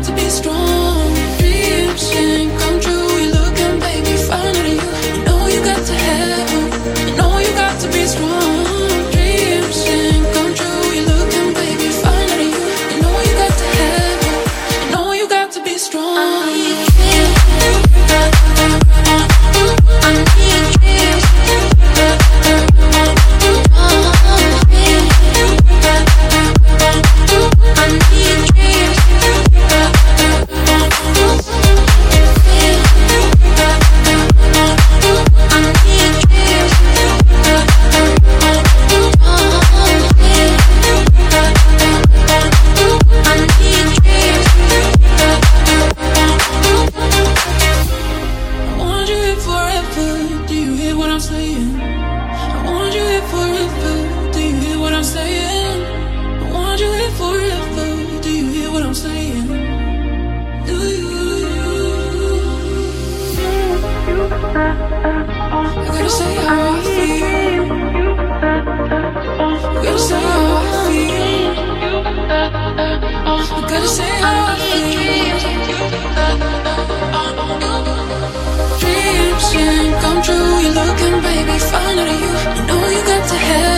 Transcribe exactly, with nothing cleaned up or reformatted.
got to be strong. Dreams can come true. You're looking, baby, finer than you. You know you got to have them. You know you got to be strong. Dreams can come true. You're looking, baby, finer than you. You know you got to have them. You know you got to be strong. I need dreams. I need dreams. Dreams can come true. You're looking, baby, finer than you. You know you got to have